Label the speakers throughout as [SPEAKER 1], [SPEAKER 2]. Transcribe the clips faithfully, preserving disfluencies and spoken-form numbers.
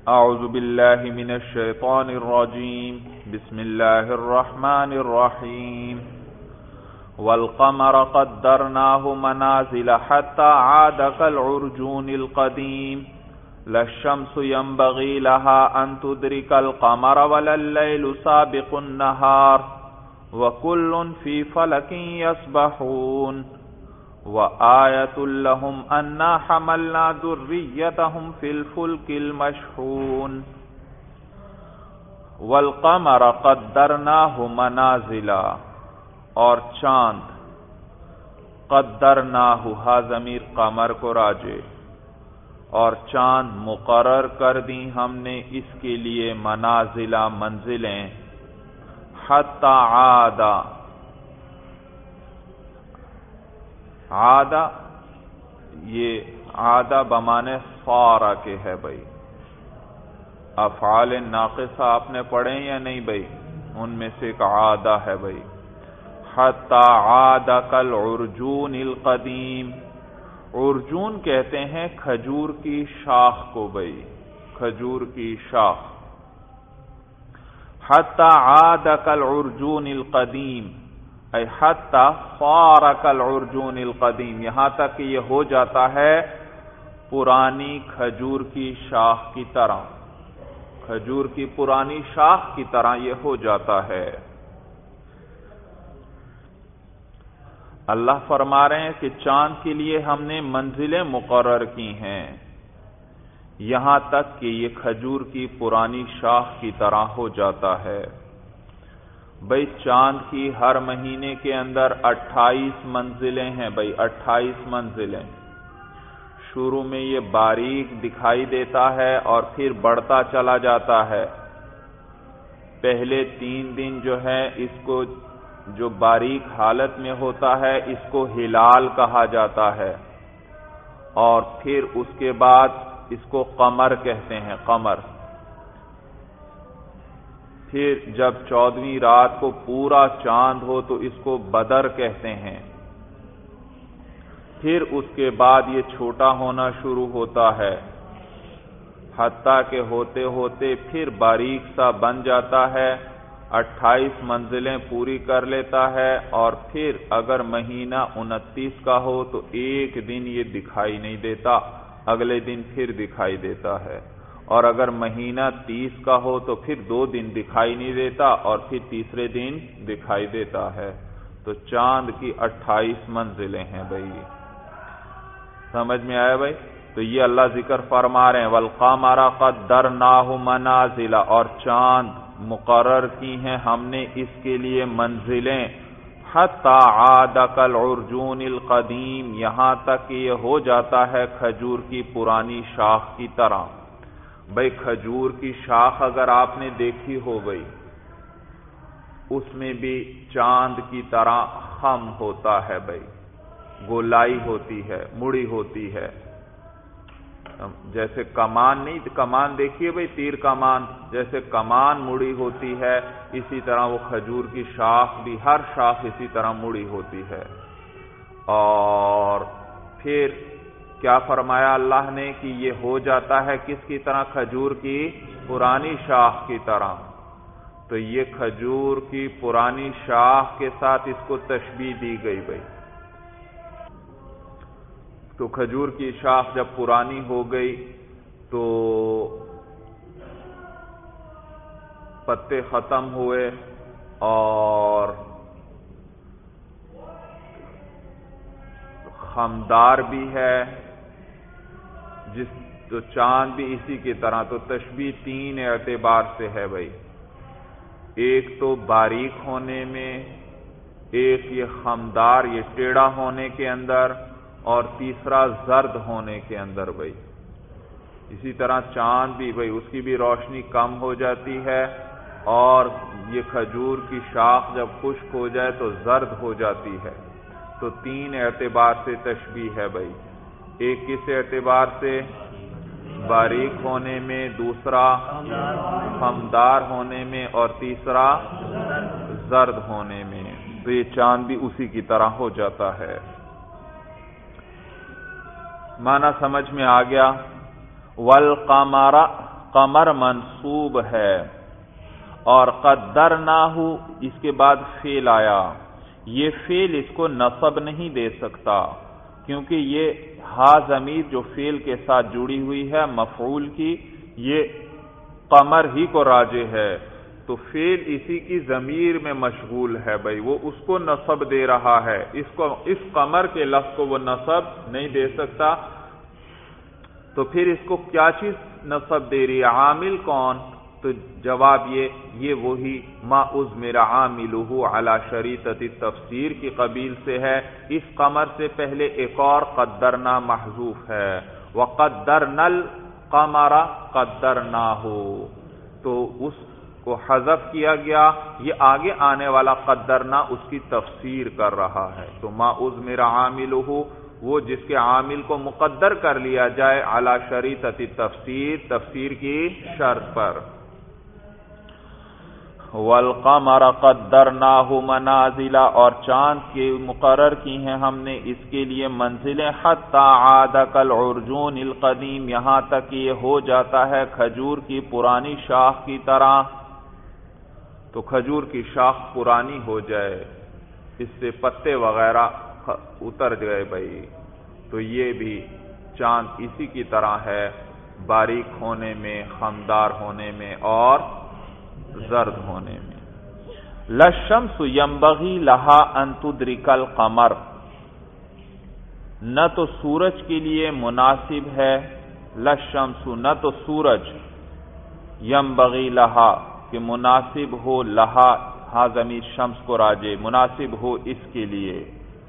[SPEAKER 1] اعوذ باللہ من الشیطان الرجیم بسم اللہ الرحمن الرحیم والقمر قدرناه منازل حتى عاد كالعرجون القدیم لا الشمس ينبغي لها ان تدرك القمر ولا الليل سابق النهار وكل في فلك يسبحون وآية لهم أنا حملنا ذريتهم في الفلك المشحون والقمر قدرناه منازلا اور چاند قدرناه ہا ضمیر قمر کو راجع اور چاند مقرر کر دی ہم نے اس کے لیے منازلا منزلیں حتی عادا عادہ یہ عادہ بمانے صارہ کے ہے بھائی. افعال ناقصہ آپ نے پڑھے یا نہیں بھائی؟ ان میں سے ایک عادہ ہے بھائی. حتی عاد کالعرجون القدیم. عرجون کہتے ہیں کھجور کی شاخ کو بھائی، کھجور کی شاخ. حتی عاد کالعرجون القدیم اے حتی صار کالعرجون القدیم، یہاں تک کہ یہ ہو جاتا ہے پرانی کھجور کی شاخ کی طرح، کھجور کی پرانی شاخ کی طرح یہ ہو جاتا ہے. اللہ فرما رہے ہیں کہ چاند کے لیے ہم نے منزلیں مقرر کی ہیں یہاں تک کہ یہ کھجور کی پرانی شاخ کی طرح ہو جاتا ہے. بھائی چاند کی ہر مہینے کے اندر اٹھائیس منزلیں ہیں بھائی، اٹھائیس منزلیں. شروع میں یہ باریک دکھائی دیتا ہے اور پھر بڑھتا چلا جاتا ہے. پہلے تین دن جو ہے اس کو جو باریک حالت میں ہوتا ہے اس کو ہلال کہا جاتا ہے، اور پھر اس کے بعد اس کو قمر کہتے ہیں، قمر. پھر جب چودہویں رات کو پورا چاند ہو تو اس کو بدر کہتے ہیں. پھر اس کے بعد یہ چھوٹا ہونا شروع ہوتا ہے حتیٰ کہ ہوتے ہوتے پھر باریک سا بن جاتا ہے، اٹھائیس منزلیں پوری کر لیتا ہے، اور پھر اگر مہینہ انتیس کا ہو تو ایک دن یہ دکھائی نہیں دیتا، اگلے دن پھر دکھائی دیتا ہے. اور اگر مہینہ تیس کا ہو تو پھر دو دن دکھائی نہیں دیتا اور پھر تیسرے دن دکھائی دیتا ہے. تو چاند کی اٹھائیس منزلیں ہیں بھائی. سمجھ میں آیا بھائی؟ تو یہ اللہ ذکر فرما رہے ہیں والقمر قدرناہ منازل، اور چاند مقرر کی ہیں ہم نے اس کے لیے منزلیں حتی عاد کالعرجون القدیم، یہاں تک کہ یہ ہو جاتا ہے کھجور کی پرانی شاخ کی طرح. بھائی کھجور کی شاخ اگر آپ نے دیکھی ہو گئی اس میں بھی چاند کی طرح خم ہوتا ہے بھائی، گولائی ہوتی ہے، مڑی ہوتی ہے. جیسے کمان نہیں، کمان دیکھیے بھائی، تیر کمان، جیسے کمان مڑی ہوتی ہے اسی طرح وہ کھجور کی شاخ بھی، ہر شاخ اسی طرح مڑی ہوتی ہے. اور پھر کیا فرمایا اللہ نے کہ یہ ہو جاتا ہے کس کی طرح؟ کھجور کی پرانی شاخ کی طرح. تو یہ کھجور کی پرانی شاخ کے ساتھ اس کو تشبیہ دی گئی بھائی. تو کھجور کی شاخ جب پرانی ہو گئی تو پتے ختم ہوئے اور خمدار بھی ہے، جس تو چاند بھی اسی کی طرح. تو تشبیہ تین اعتبار سے ہے بھائی. ایک تو باریک ہونے میں، ایک یہ خمدار یہ ٹیڑھا ہونے کے اندر، اور تیسرا زرد ہونے کے اندر بھائی. اسی طرح چاند بھی بھائی اس کی بھی روشنی کم ہو جاتی ہے، اور یہ کھجور کی شاخ جب خشک ہو جائے تو زرد ہو جاتی ہے. تو تین اعتبار سے تشبیہ ہے بھائی. ایک کس اعتبار سے؟ باریک ہونے میں، دوسرا خمدار ہونے میں، اور تیسرا زرد ہونے میں. تو یہ چاند بھی اسی کی طرح ہو جاتا ہے. معنی سمجھ میں آ گیا؟ والقمر قمر منصوب ہے، اور قدرناہ اس کے بعد فعل آیا، یہ فعل اس کو نصب نہیں دے سکتا، کیونکہ یہ ہا ضمیر جو فعل کے ساتھ جڑی ہوئی ہے مفعول کی، یہ قمر ہی کو راجع ہے، تو فعل اسی کی ضمیر میں مشغول ہے بھائی، وہ اس کو نصب دے رہا ہے، اس کو اس قمر کے لفظ کو وہ نصب نہیں دے سکتا، تو پھر اس کو کیا چیز نصب دے رہی ہے؟ عامل کون؟ تو جواب یہ یہ وہی ما اضمر عاملہ علی شریطۃ التفسیر کی قبیل سے ہے، اس قمر سے پہلے ایک اور قدرنا محذوف ہے، وقدرنا القمر قدرناہ، تو اس کو حذف کیا گیا، یہ آگے آنے والا قدرنا اس کی تفسیر کر رہا ہے، تو ما اضمر عاملہ وہ جس کے عامل کو مقدر کر لیا جائے علی شریطۃ التفسیر، تفسیر کی شرط پر۔ والقمر قدرناہ منازل، اور چاند کے مقرر کی ہیں ہم نے اس کے لیے منزلیں، حتی عاد کالعرجون القدیم، یہاں تک یہ ہو جاتا ہے کھجور کی پرانی شاخ کی طرح، تو کھجور کی شاخ پرانی ہو جائے، اس سے پتے وغیرہ اتر گئے بھائی، تو یہ بھی چاند اسی کی طرح ہے، باریک ہونے میں، خمدار ہونے میں اور زرد ہونے میں۔ للشمس ينبغي لها ان تدرك القمر، نہ تو سورج کے لیے مناسب ہے، للشمس نہ تو سورج، ينبغي لها کہ مناسب ہو، لہا ہا ضمیر شمس کو راجع، مناسب ہو اس کے لیے،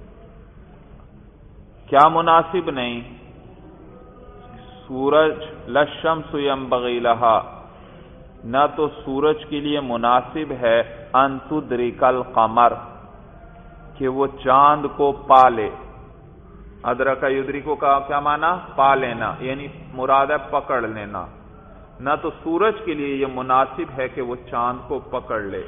[SPEAKER 1] کیا مناسب نہیں؟ سورج، للشمس ينبغي لها، نہ تو سورج کے لیے مناسب ہے ان تدرک القمر کہ وہ چاند کو پالے، ادرک یدرکو کا کیا معنی؟ پا لینا، یعنی مراد ہے پکڑ لینا، نہ تو سورج کے لیے یہ مناسب ہے کہ وہ چاند کو پکڑ لے،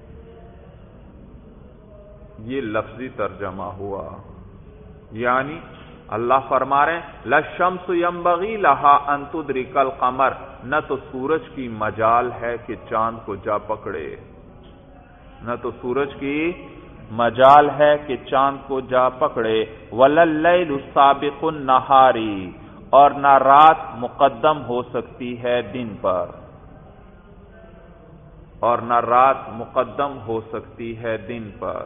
[SPEAKER 1] یہ لفظی ترجمہ ہوا، یعنی اللہ فرما رہے ہیں للشمس ينبغي لها ان تدرك القمر، نہ تو سورج کی مجال ہے کہ چاند کو جا پکڑے، نہ تو سورج کی مجال ہے کہ چاند کو جا پکڑے، ولا اللیل سابق النہار، اور نہ رات مقدم ہو سکتی ہے دن پر، اور نہ رات مقدم ہو سکتی ہے دن پر۔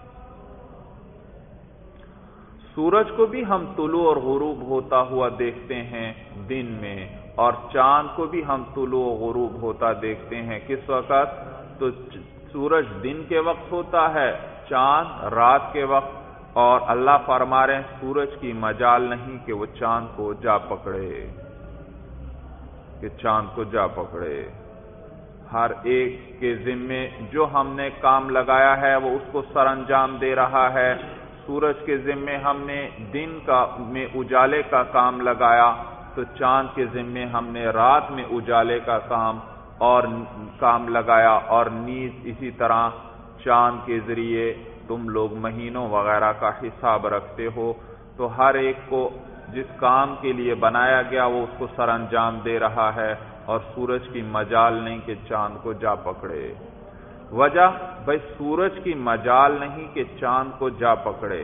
[SPEAKER 1] سورج کو بھی ہم طلوع اور غروب ہوتا ہوا دیکھتے ہیں دن میں، اور چاند کو بھی ہم طلوع و غروب ہوتا دیکھتے ہیں، کس وقت؟ تو سورج دن کے وقت ہوتا ہے، چاند رات کے وقت، اور اللہ فرما رہے ہیں سورج کی مجال نہیں کہ وہ چاند کو جا پکڑے، کہ چاند کو جا پکڑے، ہر ایک کے ذمے جو ہم نے کام لگایا ہے وہ اس کو سر انجام دے رہا ہے۔ سورج کے ذمے ہم نے دن کا میں اجالے کا کام لگایا، تو چاند کے ذمے ہم نے رات میں اجالے کا کام اور کام لگایا، اور نیز اسی طرح چاند کے ذریعے تم لوگ مہینوں وغیرہ کا حساب رکھتے ہو، تو ہر ایک کو جس کام کے لیے بنایا گیا وہ اس کو سر انجام دے رہا ہے، اور سورج کی مجال نہیں کہ چاند کو جا پکڑے۔ وجہ بھائی سورج کی مجال نہیں کہ چاند کو جا پکڑے،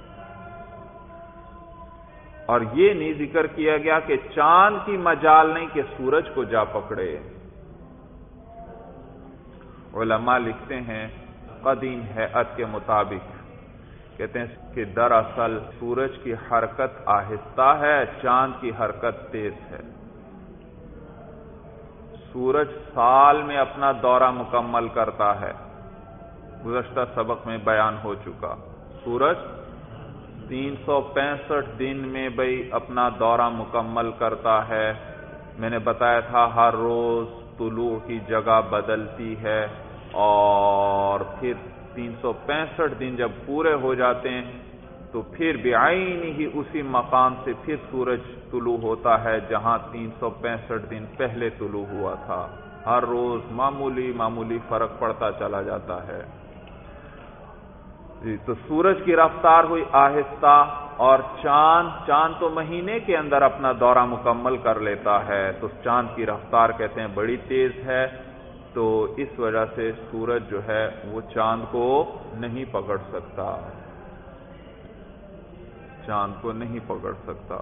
[SPEAKER 1] اور یہ نہیں ذکر کیا گیا کہ چاند کی مجال نہیں کہ سورج کو جا پکڑے۔ علماء لکھتے ہیں قدیم ہیئت کے مطابق، کہتے ہیں کہ دراصل سورج کی حرکت آہستہ ہے، چاند کی حرکت تیز ہے۔ سورج سال میں اپنا دورہ مکمل کرتا ہے، گزشتہ سبق میں بیان ہو چکا، سورج تین سو پینسٹھ دن میں بھئی اپنا دورہ مکمل کرتا ہے۔ میں نے بتایا تھا ہر روز طلوع کی جگہ بدلتی ہے، اور پھر تین سو پینسٹھ دن جب پورے ہو جاتے ہیں تو پھر بعین ہی اسی مقام سے پھر سورج طلوع ہوتا ہے جہاں تین سو پینسٹھ دن پہلے طلوع ہوا تھا۔ ہر روز معمولی معمولی فرق پڑتا چلا جاتا ہے۔ تو سورج کی رفتار ہوئی آہستہ، اور چاند چاند تو مہینے کے اندر اپنا دورہ مکمل کر لیتا ہے، تو چاند کی رفتار کہتے ہیں بڑی تیز ہے، تو اس وجہ سے سورج جو ہے وہ چاند کو نہیں پکڑ سکتا، چاند کو نہیں پکڑ سکتا۔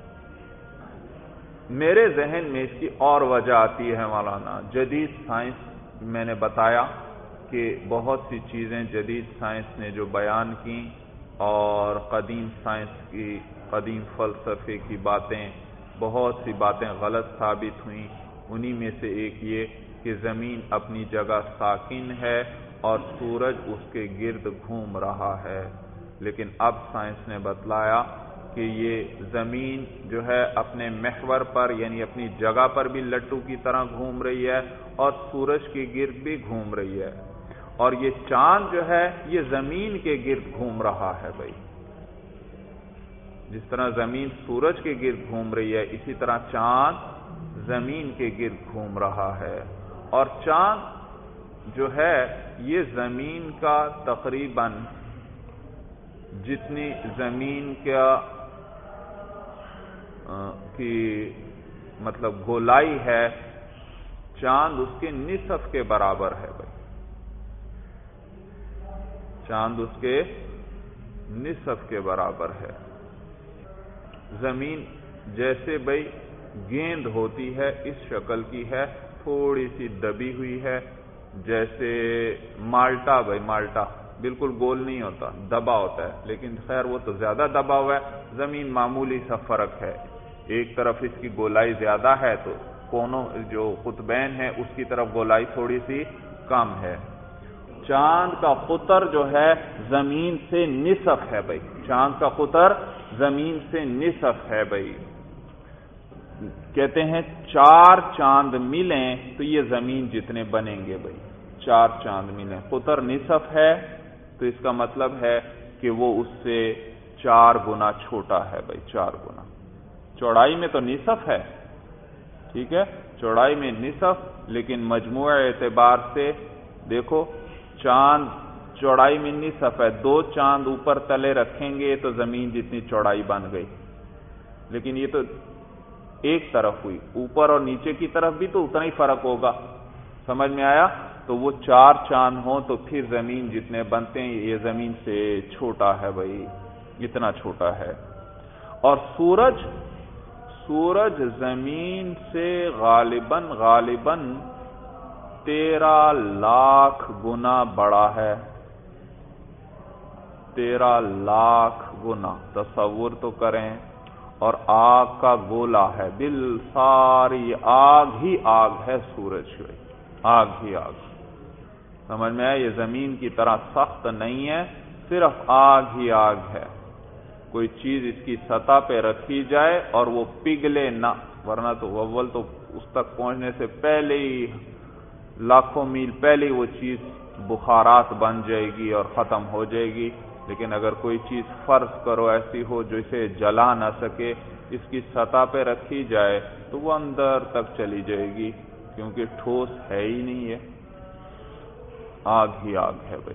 [SPEAKER 1] میرے ذہن میں اس کی اور وجہ آتی ہے مولانا، جدید سائنس میں نے بتایا کہ بہت سی چیزیں جدید سائنس نے جو بیان کی اور قدیم سائنس کی، قدیم فلسفے کی باتیں، بہت سی باتیں غلط ثابت ہوئیں۔ انہی میں سے ایک یہ کہ زمین اپنی جگہ ساکن ہے اور سورج اس کے گرد گھوم رہا ہے، لیکن اب سائنس نے بتلایا کہ یہ زمین جو ہے اپنے محور پر یعنی اپنی جگہ پر بھی لٹو کی طرح گھوم رہی ہے اور سورج کے گرد بھی گھوم رہی ہے، اور یہ چاند جو ہے یہ زمین کے گرد گھوم رہا ہے۔ بھائی جس طرح زمین سورج کے گرد گھوم رہی ہے، اسی طرح چاند زمین کے گرد گھوم رہا ہے، اور چاند جو ہے یہ زمین کا تقریباً جتنی زمین کا کی مطلب گولائی ہے، چاند اس کے نصف کے برابر ہے۔ بھائی چاند اس کے نصف کے برابر ہے۔ زمین جیسے بھائی گیند ہوتی ہے اس شکل کی ہے، تھوڑی سی دبی ہوئی ہے، جیسے مالٹا، بھائی مالٹا بالکل گول نہیں ہوتا، دبا ہوتا ہے، لیکن خیر وہ تو زیادہ دبا ہوا ہے، زمین معمولی سا فرق ہے، ایک طرف اس کی گولائی زیادہ ہے تو کونوں جو قطبین ہے اس کی طرف گولائی تھوڑی سی کم ہے۔ چاند کا قطر جو ہے زمین سے نصف ہے۔ بھائی چاند کا قطر زمین سے نصف ہے۔ بھائی کہتے ہیں چار چاند ملیں تو یہ زمین جتنے بنیں گے۔ بھائی چار چاند ملیں، قطر نصف ہے تو اس کا مطلب ہے کہ وہ اس سے چار گنا چھوٹا ہے۔ بھائی چار گنا چوڑائی میں تو نصف ہے، ٹھیک ہے، چوڑائی میں نصف، لیکن مجموعہ اعتبار سے دیکھو چاند چوڑائی میں نصف ہے، دو چاند اوپر تلے رکھیں گے تو زمین جتنی چوڑائی بن گئی، لیکن یہ تو ایک طرف ہوئی، اوپر اور نیچے کی طرف بھی تو اتنا ہی فرق ہوگا۔ سمجھ میں آیا؟ تو وہ چار چاند ہوں تو پھر زمین جتنے بنتے ہیں یہ زمین سے چھوٹا ہے۔ بھائی اتنا چھوٹا ہے۔ اور سورج سورج زمین سے غالباً غالباً تیرہ لاکھ گنا بڑا ہے، تیرہ لاکھ گنا، تصور تو کریں، اور آگ کا گولا ہے، بل ساری آگ ہی آگ ہے سورج، آگ ہی آگ، سمجھ میں ہے؟ یہ زمین کی طرح سخت نہیں ہے، صرف آگ ہی آگ ہے، کوئی چیز اس کی سطح پہ رکھی جائے اور وہ پگھلے نہ، ورنہ تو اول تو اس تک پہنچنے سے پہلے ہی لاکھوں میل پہلے وہ چیز بخارات بن جائے گی اور ختم ہو جائے گی، لیکن اگر کوئی چیز فرض کرو ایسی ہو جو اسے جلا نہ سکے، اس کی سطح پہ رکھی جائے تو وہ اندر تک چلی جائے گی، کیونکہ ٹھوس ہے ہی نہیں ہے، آگ ہی آگ ہے۔ بھائی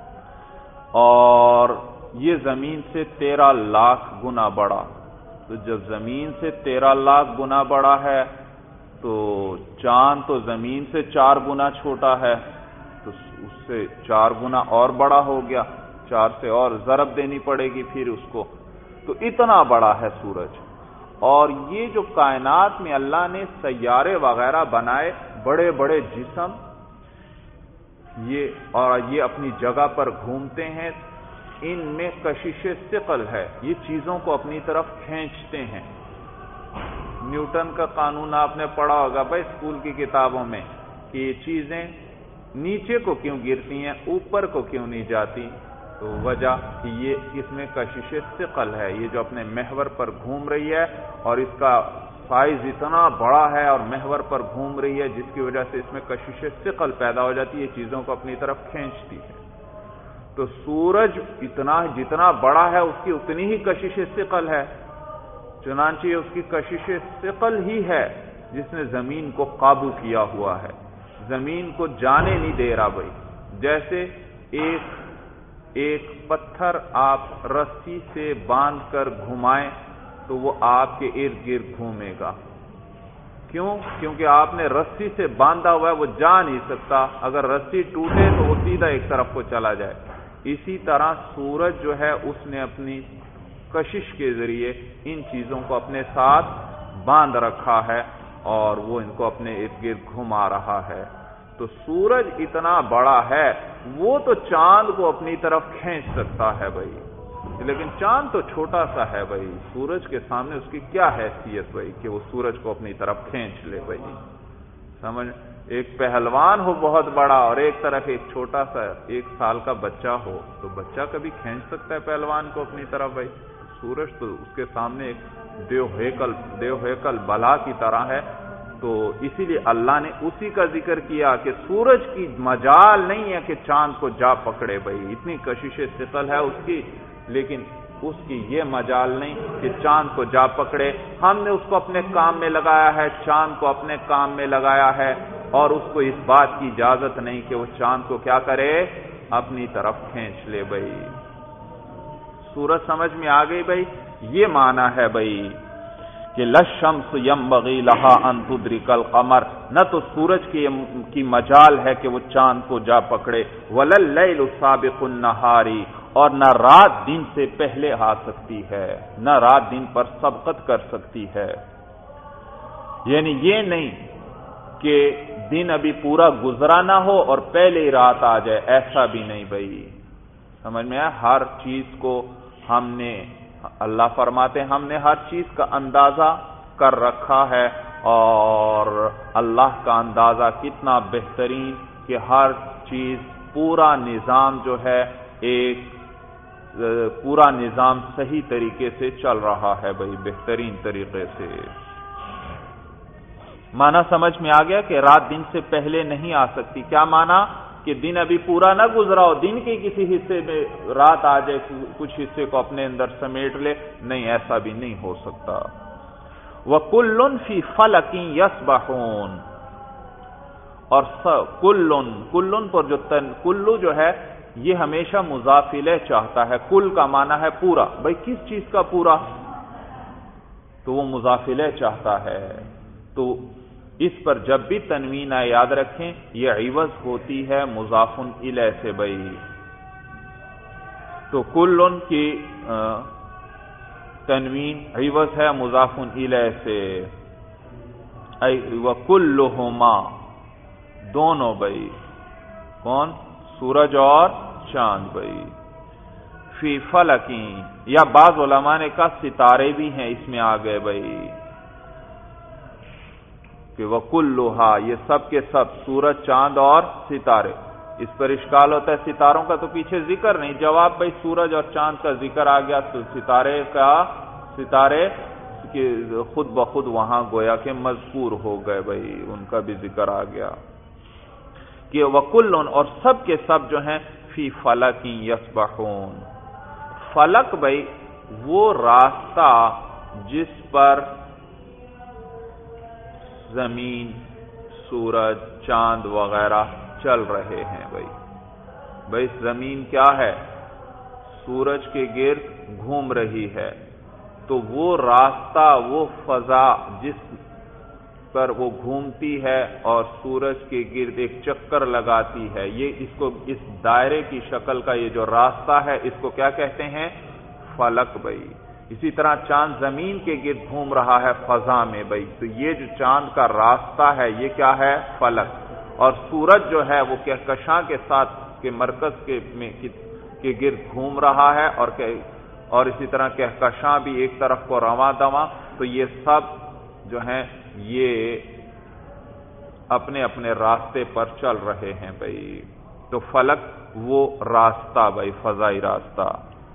[SPEAKER 1] اور یہ زمین سے تیرہ لاکھ گنا بڑا، تو جب زمین سے تیرہ لاکھ گنا بڑا ہے تو چاند تو زمین سے چار گنا چھوٹا ہے، تو اس سے چار گنا اور بڑا ہو گیا، چار سے اور ضرب دینی پڑے گی پھر اس کو، تو اتنا بڑا ہے سورج۔ اور یہ جو کائنات میں اللہ نے سیارے وغیرہ بنائے، بڑے بڑے جسم، یہ اور یہ اپنی جگہ پر گھومتے ہیں، ان میں کشش ثقل ہے، یہ چیزوں کو اپنی طرف کھینچتے ہیں۔ نیوٹن کا قانون آپ نے پڑھا ہوگا بھائی اسکول کی کتابوں میں، کہ یہ چیزیں نیچے کو کیوں گرتی ہیں، اوپر کو کیوں نہیں جاتی، تو وجہ کہ یہ اس میں کشش ثقل ہے، یہ جو اپنے محور پر گھوم رہی ہے اور اس کا سائز اتنا بڑا ہے اور محور پر گھوم رہی ہے، جس کی وجہ سے اس میں کشش ثقل پیدا ہو جاتی ہے، یہ چیزوں کو اپنی طرف کھینچتی ہے۔ تو سورج اتنا جتنا بڑا ہے اس کی اتنی ہی کشش ثقل ہے، چنانچہ اس کی کشش ثقل ہی ہے جس نے زمین کو قابو کیا ہوا ہے، زمین کو جانے نہیں دے رہا۔ بھائی جیسے ایک ایک پتھر آپ رسی سے باندھ کر گھمائیں تو وہ آپ کے ارد گرد گھومے گا. کیوں؟ کیونکہ آپ نے رسی سے باندھا ہوا ہے، وہ جا نہیں سکتا. اگر رسی ٹوٹے تو وہ سیدھا ایک طرف کو چلا جائے. اسی طرح سورج جو ہے اس نے اپنی کشش کے ذریعے ان چیزوں کو اپنے ساتھ باندھ رکھا ہے اور وہ ان کو اپنے ارد گرد گھما رہا ہے. تو سورج اتنا بڑا ہے، وہ تو چاند کو اپنی طرف کھینچ سکتا ہے بھائی، لیکن چاند تو چھوٹا سا ہے بھائی. سورج کے سامنے اس کی کیا حیثیت بھائی کہ وہ سورج کو اپنی طرف کھینچ لے بھائی. سمجھ، ایک پہلوان ہو بہت بڑا اور ایک طرف ایک چھوٹا سا ایک سال کا بچہ ہو، تو بچہ کبھی کھینچ سکتا ہے پہلوان کو اپنی طرف بھائی؟ سورج تو اس کے سامنے ایک دیو ہیکل دیو ہیکل بلا کی طرح ہے. تو اسی لیے اللہ نے اسی کا ذکر کیا کہ سورج کی مجال نہیں ہے کہ چاند کو جا پکڑے بھائی، اتنی کشش ثقل ہے اس کی، لیکن اس کی یہ مجال نہیں کہ چاند کو جا پکڑے. ہم نے اس کو اپنے کام میں لگایا ہے، چاند کو اپنے کام میں لگایا ہے، اور اس کو اس بات کی اجازت نہیں کہ وہ چاند کو کیا کرے، اپنی طرف کھینچ لے بھائی. سورج سمجھ میں آ گئی بھائی؟ یہ معنی ہے بھائی کہ للشمس ينبغي لها ان تدرك القمر، نہ تو سورج کی کی مجال ہے کہ وہ چاند کو جا پکڑے. ولا الليل سابق النهار، اور نہ رات دن سے پہلے آ سکتی ہے، نہ رات دن پر سبقت کر سکتی ہے. یعنی یہ نہیں کہ دن ابھی پورا گزرا نہ ہو اور پہلے ہی رات آ جائے، ایسا بھی نہیں بھائی. سمجھ میں آیا؟ ہر چیز کو ہم نے، اللہ فرماتے ہیں ہم نے ہر چیز کا اندازہ کر رکھا ہے، اور اللہ کا اندازہ کتنا بہترین کہ ہر چیز پورا نظام جو ہے ایک پورا نظام صحیح طریقے سے چل رہا ہے بھائی، بہترین طریقے سے. معنی سمجھ میں آ گیا کہ رات دن سے پہلے نہیں آ سکتی. کیا معنی؟ کہ دن ابھی پورا نہ گزرا ہو، دن کے کسی حصے میں رات آ جائے، کچھ حصے کو اپنے اندر سمیٹ لے، نہیں، ایسا بھی نہیں ہو سکتا. وَكُلٌّ فِي فَلَكٍ يَسْبَحُونَ، اور کلن کلن پر جو تن کلو جو ہے یہ ہمیشہ مضاف الیہ چاہتا ہے. کل کا معنی ہے پورا. بھائی کس چیز کا پورا؟ تو وہ مضاف الیہ چاہتا ہے. تو اس پر جب بھی تنوین آئے یاد رکھیں یہ عوض ہوتی ہے مضاف الیہ سے بھائی. تو کلن کی تنوین عوض ہے مضاف الیہ سے. وَكُلُّهُمَا، دونوں بھائی، کون؟ سورج اور چاند بھائی. فی فلکین، یا بعض علماء نے کہا ستارے بھی ہیں اس میں آ گئے بھائی، کہ وَكُلُّهَا، یہ سب کے سب، سورج، چاند اور ستارے. اس پر اشکال ہوتا ہے ستاروں کا تو پیچھے ذکر نہیں. جواب بھائی سورج اور چاند کا ذکر آ گیا تو ستارے کا ستارے کہ خود بخود وہاں گویا کہ مذکور ہو گئے بھائی، ان کا بھی ذکر آ گیا. کہ وَكُلٌّ، اور سب کے سب جو ہیں، فی فلک یسبحون. فلک بھائی وہ راستہ جس پر زمین، سورج، چاند وغیرہ چل رہے ہیں بھائی. بھائی زمین کیا ہے؟ سورج کے گرد گھوم رہی ہے. تو وہ راستہ، وہ فضا جس پر وہ گھومتی ہے اور سورج کے گرد ایک چکر لگاتی ہے، یہ اس کو اس دائرے کی شکل کا یہ جو راستہ ہے اس کو کیا کہتے ہیں؟ فلک بھائی. اسی طرح چاند زمین کے گرد گھوم رہا ہے فضا میں بھائی، تو یہ جو چاند کا راستہ ہے یہ کیا ہے؟ فلک. اور سورج جو ہے وہ کہکشاں کے ساتھ کے مرکز کے میں کے گرد گھوم رہا ہے، اور کہ اور اسی طرح کہکشاں بھی ایک طرف کو رواں دواں. تو یہ سب جو ہیں یہ اپنے اپنے راستے پر چل رہے ہیں بھائی. تو فلک وہ راستہ بھائی، فضائی راستہ.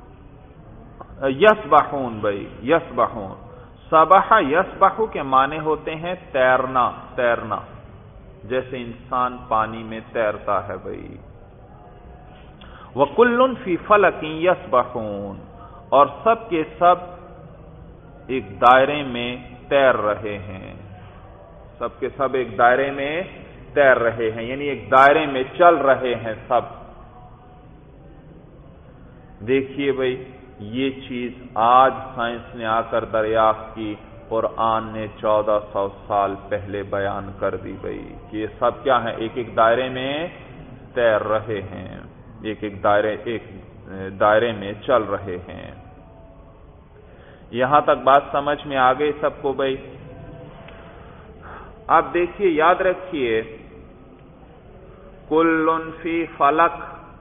[SPEAKER 1] یسبحون بھائی، یسبحون، سبح یسبح کے معنی ہوتے ہیں تیرنا، تیرنا، جیسے انسان پانی میں تیرتا ہے بھائی. وَكُلٌّ فِي فَلَكٍ يَسْبَحُونَ، اور سب کے سب ایک دائرے میں تیر رہے ہیں. سب کے سب ایک دائرے میں تیر رہے ہیں، یعنی ایک دائرے میں چل رہے ہیں سب. دیکھیے بھائی یہ چیز آج سائنس نے آ کر دریافت کی، قرآن نے چودہ سو سال پہلے بیان کر دی بھائی کہ یہ سب کیا ہے، ایک ایک دائرے میں تیر رہے ہیں، ایک ایک دائرے ایک دائرے میں چل رہے ہیں۔ یہاں تک بات سمجھ میں آ گئی سب کو بھائی؟ اب دیکھیے یاد رکھیے، کل فی فلک،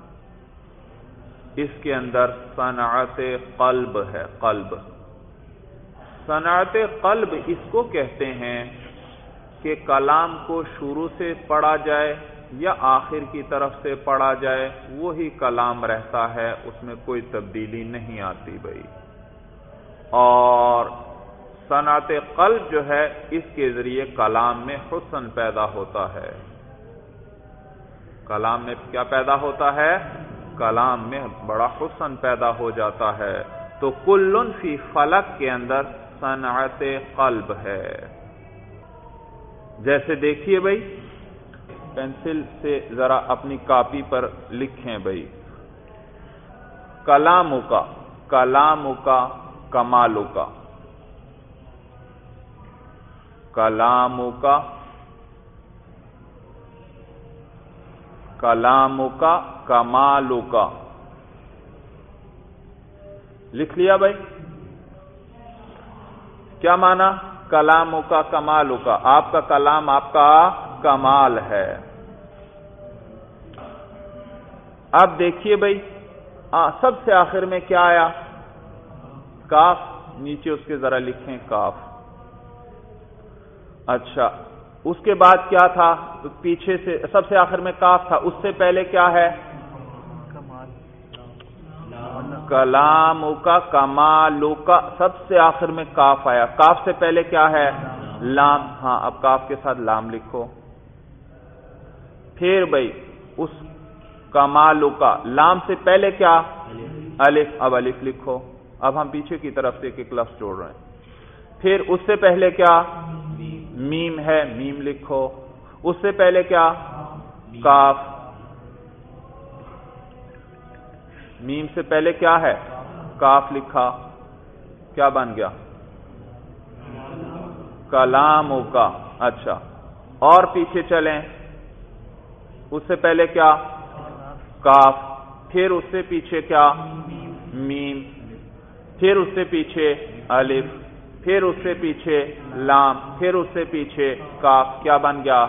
[SPEAKER 1] اس کے اندر صنعت قلب ہے، قلب صنعت قلب اس کو کہتے ہیں کہ کلام کو شروع سے پڑھا جائے یا آخر کی طرف سے پڑھا جائے وہی کلام رہتا ہے، اس میں کوئی تبدیلی نہیں آتی بھائی۔ اور صنعت قلب جو ہے اس کے ذریعے کلام میں حسن پیدا ہوتا ہے، کلام میں کیا پیدا ہوتا ہے؟ کلام میں بڑا حسن پیدا ہو جاتا ہے۔ تو کلن فی فلک کے اندر صنعت قلب ہے۔ جیسے دیکھیے بھائی، پینسل سے ذرا اپنی کاپی پر لکھیں بھائی، کلام کا، کلام کا، کمال کا، کلام کا، کلام کا، کمال کا، لکھ لیا بھائی؟ کیا معنی؟ کلام کا، کمال کا، آپ کا کلام آپ کا کمال ہے۔ اب دیکھیے بھائی، سب سے آخر میں کیا آیا؟ کاف، نیچے اس کے ذرا لکھیں کاف۔ اچھا، اس کے بعد کیا تھا؟ پیچھے سے سب سے آخر میں کاف تھا، اس سے پہلے کیا ہے؟ کلام کا، کمال کا، سب سے آخر میں کاف آیا، کاف سے پہلے کیا ہے؟ لام۔ ہاں، اب کاف کے ساتھ لام لکھو۔ پھر بھائی اس کمال کا، لام سے پہلے کیا؟ الف، اب الف لکھو۔ اب ہم پیچھے کی طرف سے ایک ایک لفظ جوڑ رہے ہیں۔ پھر اس سے پہلے کیا؟ میم ہے، میم لکھو۔ اس سے پہلے کیا؟ کاف۔ میم سے پہلے کیا ہے؟ کاف لکھا، کیا بن گیا؟ کلام کا۔ اچھا، اور پیچھے چلیں، اس سے پہلے کیا؟ کاف، پھر اس سے پیچھے کیا؟ میم، پھر اس سے پیچھے الف، پھر اس سے پیچھے لام، پھر اس سے پیچھے کاف، کیا بن گیا؟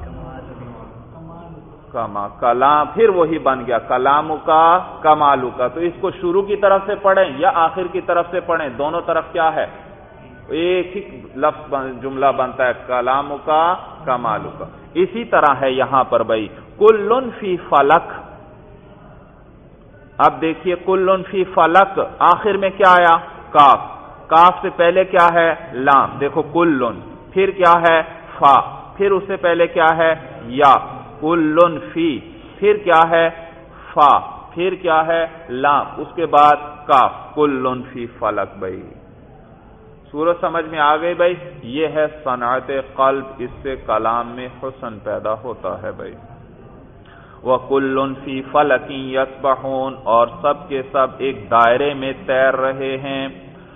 [SPEAKER 1] کما، کلام، پھر وہی بن گیا کلام کا، کمالو کا۔ تو اس کو شروع کی طرف سے پڑھیں یا آخر کی طرف سے پڑھیں، دونوں طرف کیا ہے؟ ایک ہی لفظ جملہ بنتا ہے، کلام کا، کمالو کا۔ اسی طرح ہے یہاں پر بھائی، کلن فی فلک۔ اب دیکھیے، کلن فی فلک، آخر میں کیا آیا؟ کاف، کاف سے پہلے کیا ہے؟ لام، دیکھو کلن، پھر کیا ہے؟ فا، پھر اس سے پہلے کیا ہے؟ یا، کلن فی، پھر کیا ہے؟ فا، پھر کیا ہے؟ لام، اس کے بعد کاف، کلن فی فلک۔ بھائی سورج سمجھ میں آ گئی بھائی؟ یہ ہے صنعت قلب، اس سے کلام میں حسن پیدا ہوتا ہے بھائی۔ وَكُلٌّ فِي فَلَكٍ يَسْبَحُونَ، اور سب کے سب ایک دائرے میں تیر رہے ہیں۔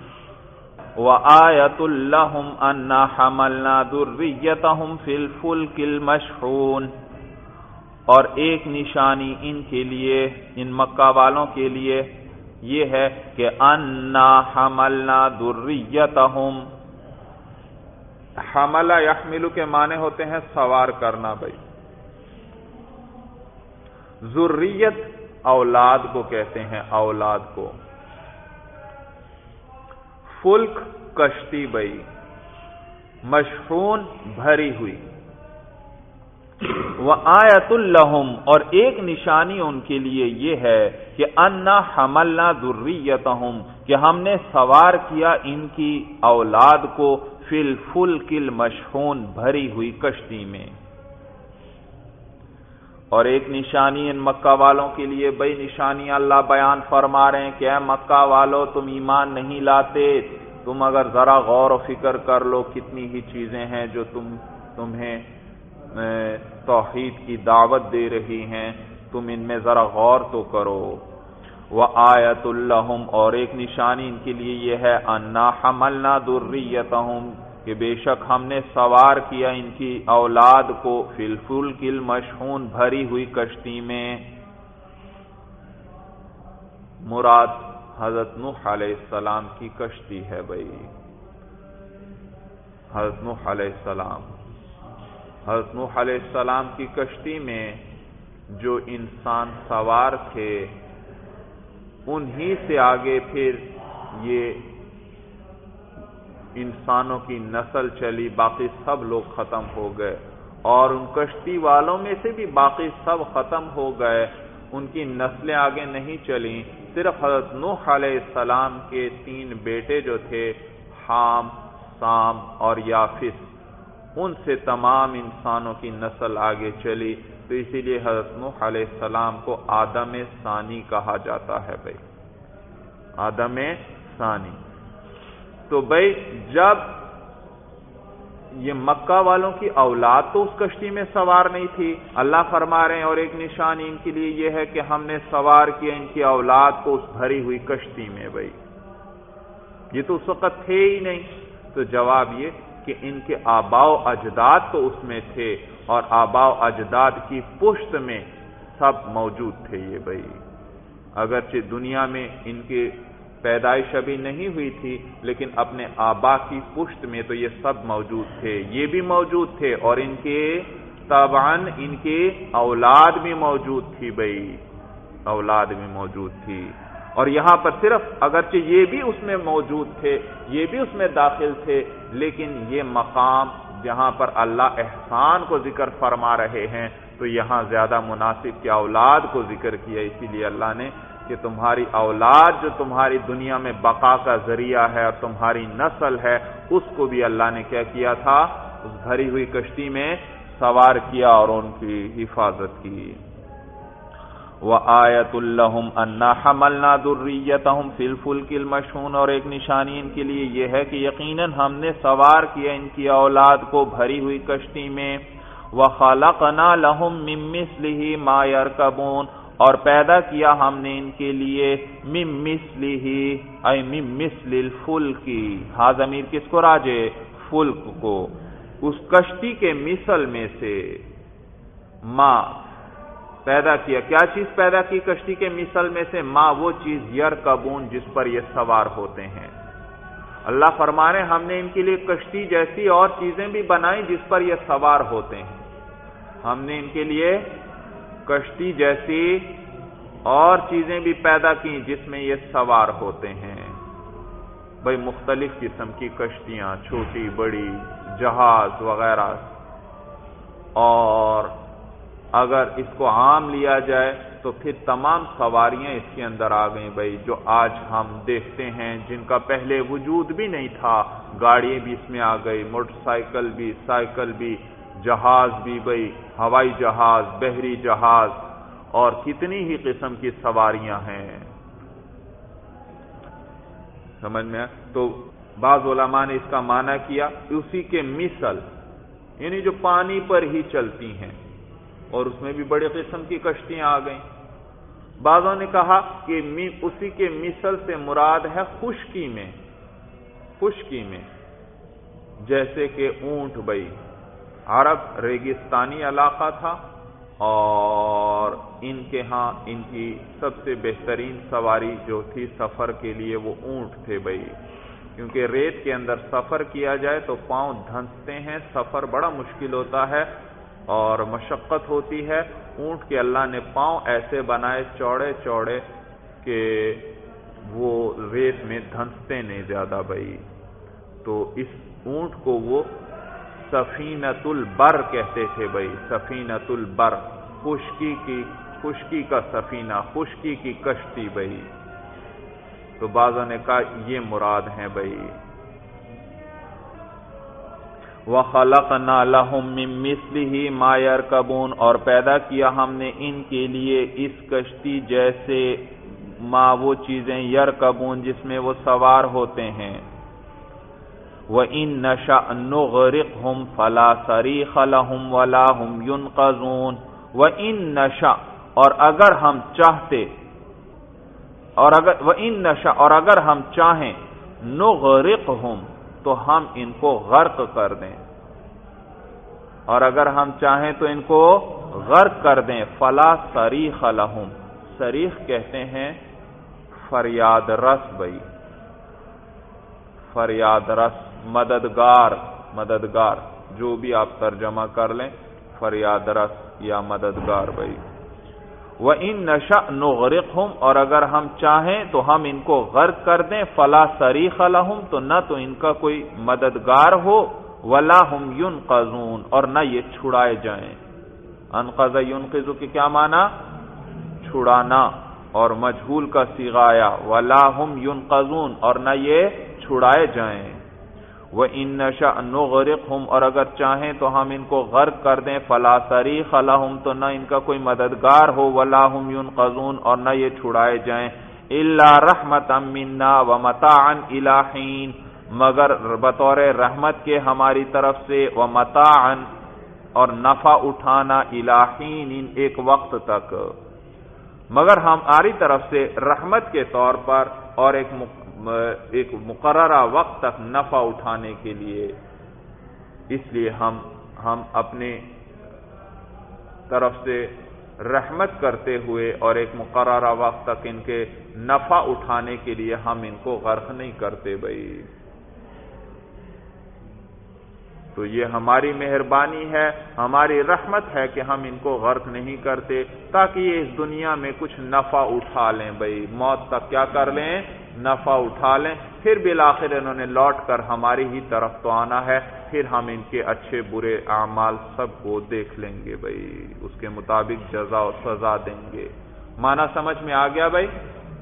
[SPEAKER 1] وَآيَةٌ لَّهُمْ أَنَّا حَمَلْنَا ذُرِّيَّتَهُمْ فِي الْفُلْكِ الْمَشْحُونِ، اور ایک نشانی ان کے لیے، ان مکہ والوں کے لیے یہ ہے کہ انا حملنا ذریتہم، حملہ یحملو کے معنی ہوتے ہیں سوار کرنا بھائی، ذریت اولاد کو کہتے ہیں، اولاد کو، فلک کشتی بھائی، مشحون بھری ہوئی، وآیۃ لہم، اور ایک نشانی ان کے لیے یہ ہے کہ انا حملنا ذریتہم، کہ ہم نے سوار کیا ان کی اولاد کو فی الفلک المشحون، بھری ہوئی کشتی میں۔ اور ایک نشانی ان مکہ والوں کے لیے، بھئی نشانیاں اللہ بیان فرما رہے ہیں کہ اے مکہ والو تم ایمان نہیں لاتے، تم اگر ذرا غور و فکر کر لو کتنی ہی چیزیں ہیں جو تم تمہیں توحید کی دعوت دے رہی ہیں، تم ان میں ذرا غور تو کرو۔ وآیۃ لہم، اور ایک نشانی ان کے لیے یہ ہے، انا حملنا ذریتہم، کہ بے شک ہم نے سوار کیا ان کی اولاد کو، فی الفلک المشحون، بھری ہوئی کشتی میں۔ مراد حضرت نوح علیہ السلام کی کشتی ہے بھائی، حضرت نوح علیہ السلام حضرت نوح علیہ السلام کی کشتی میں جو انسان سوار تھے، انہی سے آگے پھر یہ انسانوں کی نسل چلی، باقی سب لوگ ختم ہو گئے، اور ان کشتی والوں میں سے بھی باقی سب ختم ہو گئے، ان کی نسلیں آگے نہیں چلیں، صرف حضرت نوح علیہ السلام کے تین بیٹے جو تھے، حام، سام اور یافس، ان سے تمام انسانوں کی نسل آگے چلی، تو اسی لیے حضرت نوح علیہ السلام کو آدم ثانی کہا جاتا ہے بھائی، آدم ثانی۔ تو بھائی جب یہ مکہ والوں کی اولاد تو اس کشتی میں سوار نہیں تھی، اللہ فرما رہے ہیں اور ایک نشانی ان کے لیے یہ ہے کہ ہم نے سوار کیا ان کی اولاد کو اس بھری ہوئی کشتی میں بھائی، یہ تو اس وقت تھے ہی نہیں، تو جواب یہ کہ ان کے آباء و اجداد تو اس میں تھے، اور آباء و اجداد کی پشت میں سب موجود تھے یہ بھائی، اگرچہ دنیا میں ان کی پیدائش ابھی نہیں ہوئی تھی، لیکن اپنے آبا کی پشت میں تو یہ سب موجود تھے، یہ بھی موجود تھے، اور ان کے طبعاً ان کے اولاد بھی موجود تھی بھائی، اولاد بھی موجود تھی، اور یہاں پر صرف اگرچہ یہ بھی اس میں موجود تھے، یہ بھی اس میں داخل تھے، لیکن یہ مقام جہاں پر اللہ احسان کو ذکر فرما رہے ہیں تو یہاں زیادہ مناسب کہ اولاد کو ذکر کیا، اسی لیے اللہ نے کہ تمہاری اولاد جو تمہاری دنیا میں بقا کا ذریعہ ہے اور تمہاری نسل ہے، اس کو بھی اللہ نے کیا کیا تھا، اس بھری ہوئی کشتی میں سوار کیا اور ان کی حفاظت کی۔ وَآیَةٌ لَّهُمْ أَنَّا حَمَلْنَا ذُرِّيَّتَهُمْ فِي الْفُلْكِ الْمَشْحُونِ، اور ایک نشانی ان کے لیے یہ ہے کہ یقیناً ہم نے سوار کیا ان کی اولاد کو بھری ہوئی کشتی میں، وَخَلَقْنَا لَهُم مِّن مِّثْلِهِ مَا يَرْكَبُونَ، اور پیدا کیا ہم نے ان کے لیے مِن مِثْلِهِ اے مِن مِثْلِ الْفُلْكِ، ہاں ضمیر کس کو راجع، فلک کو، اس کشتی کے مثل میں سے، ما پیدا کیا، کیا چیز پیدا کی کشتی کے مثل میں سے، ما وہ چیز یرکبون جس پر یہ سوار ہوتے ہیں۔ اللہ فرما رہے ہیں ہم نے ان کے لیے کشتی جیسی اور چیزیں بھی بنائیں جس پر یہ سوار ہوتے ہیں، ہم نے ان کے لیے کشتی جیسی اور چیزیں بھی پیدا کی جس میں یہ سوار ہوتے ہیں بھائی، مختلف قسم کی کشتیاں، چھوٹی بڑی، جہاز وغیرہ، اور اگر اس کو عام لیا جائے تو پھر تمام سواریاں اس کے اندر آ گئیں بھائی، جو آج ہم دیکھتے ہیں جن کا پہلے وجود بھی نہیں تھا، گاڑی بھی اس میں آ گئی، موٹر سائیکل بھی، سائیکل بھی، جہاز بھی بھائی، ہوائی جہاز، بحری جہاز، اور کتنی ہی قسم کی سواریاں ہیں، سمجھ میں؟ تو بعض علماء نے اس کا معنی کیا اسی کے مثل، یعنی جو پانی پر ہی چلتی ہیں، اور اس میں بھی بڑے قسم کی کشتیاں آ گئیں۔ بعضوں نے کہا کہ اسی کے مثل سے مراد ہے خشکی میں، خشکی میں جیسے کہ اونٹ بھائی، عرب ریگستانی علاقہ تھا، اور ان کے ہاں ان کی سب سے بہترین سواری جو تھی سفر کے لیے وہ اونٹ تھے بھائی، کیونکہ ریت کے اندر سفر کیا جائے تو پاؤں دھنستے ہیں، سفر بڑا مشکل ہوتا ہے اور مشقت ہوتی ہے۔ اونٹ کے اللہ نے پاؤں ایسے بنائے چوڑے چوڑے کہ وہ ریت میں دھنستے نہیں زیادہ بھائی، تو اس اونٹ کو وہ سفینۃ البر کہتے تھے بھائی، سفینۃ البر، خشکی کی خشکی کا سفینہ، خشکی کی کشتی بھائی۔ تو بعضوں نے کہا یہ مراد ہیں بھائی۔ وَخَلَقْنَا لَهُم مِّن مِّثْلِهِ مَا يَرْكَبُونَ، اور پیدا کیا ہم نے ان کے لیے اس کشتی جیسے ما وہ چیزیں یرکبون جس میں وہ سوار ہوتے ہیں۔ وَإِن نَّشَأْ نُغْرِقْهُمْ فَلَا صَرِيخَ لَهُمْ وَلَا هُمْ يُنْقَذُونَ۔ وَإِن نَّشَأْ، اور اگر ہم چاہتے، اور اگر وَإِن نَشَأْ اور اگر ہم چاہیں نُغْرِقْهُمْ تو ہم ان کو غرق کر دیں، اور اگر ہم چاہیں تو ان کو غرق کر دیں فَلَا صَرِيخَ لَهُمْ، صریخ کہتے ہیں فریاد رس بھائی، فریاد رس، مددگار، مددگار جو بھی آپ ترجمہ کر لیں، فریاد رس یا مددگار بھائی۔ وَإِن نَشَأْ نُغْرِقْهُمْ اور اگر ہم چاہیں تو ہم ان کو غرق کر دیں فَلَا صَرِيخَ لَهُمْ تو نہ تو ان کا کوئی مددگار ہو، وَلَا هُمْ يُنْقَذُونَ اور نہ یہ چھڑائے جائیں۔ انقذ ينقذ کی کیا معنی؟ چھڑانا، اور مجہول کا صیغہ آیا وَلَا هُمْ يُنْقَذُونَ اور نہ یہ چھڑائے جائیں۔ وَإِن نَشَأْ نُغْرِقْهُمْ اور اگر چاہیں تو ہم ان کو غرق کر دیں فَلَا صَرِيخَ لَهُمْ تو نہ ان کا کوئی مددگار ہو، وَلَا هُمْ يُنْقَذُونَ اور نہ یہ چھڑائے جائیں، إِلَّا رَحْمَةً مِنَّا وَمَتَاعًا إِلَىٰ حِينٍ مگر بطور رحمت کے ہماری طرف سے، وَمَتَاعًا اور نفع اٹھانا، إِلَىٰ حِينٍ ایک وقت تک، مگر ہماری طرف سے رحمت کے طور پر اور ایک ایک مقررہ وقت تک نفع اٹھانے کے لیے، اس لیے ہم ہم اپنے طرف سے رحمت کرتے ہوئے اور ایک مقررہ وقت تک ان کے نفع اٹھانے کے لیے ہم ان کو غرق نہیں کرتے بھائی۔ تو یہ ہماری مہربانی ہے، ہماری رحمت ہے کہ ہم ان کو غرق نہیں کرتے تاکہ یہ اس دنیا میں کچھ نفع اٹھا لیں بھائی، موت تک کیا کر لیں؟ نفع اٹھا لیں، پھر بالآخر انہوں نے لوٹ کر ہماری ہی طرف تو آنا ہے، پھر ہم ان کے اچھے برے اعمال سب کو دیکھ لیں گے بھائی، اس کے مطابق جزا و سزا دیں گے۔ معنی سمجھ میں آ گیا بھائی؟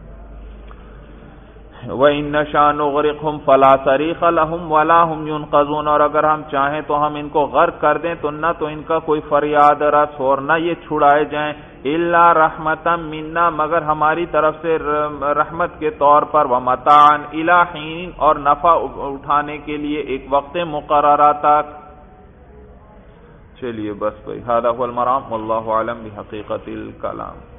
[SPEAKER 1] وَإِن نَشَأْ نُغْرِقْهُمْ فَلَا صَرِيخَ لَهُمْ وَلَا هُمْ يُنْقَذُونَ اور اگر ہم چاہیں تو ہم ان کو غرق کر دیں تو نہ تو ان کا کوئی فریاد رس ہو اور نہ یہ چھڑائے جائیں، إِلَّا رَحْمَةً مِنَّا مگر ہماری طرف سے رحمت کے طور پر، وَمَتَاعًا إِلَىٰ حِينٍ اور نفع اٹھانے کے لیے ایک وقت مقررہ تک۔ چلیے بس بھائی، هذا هو المرام واللہ اعلم بحقیقت الکلام۔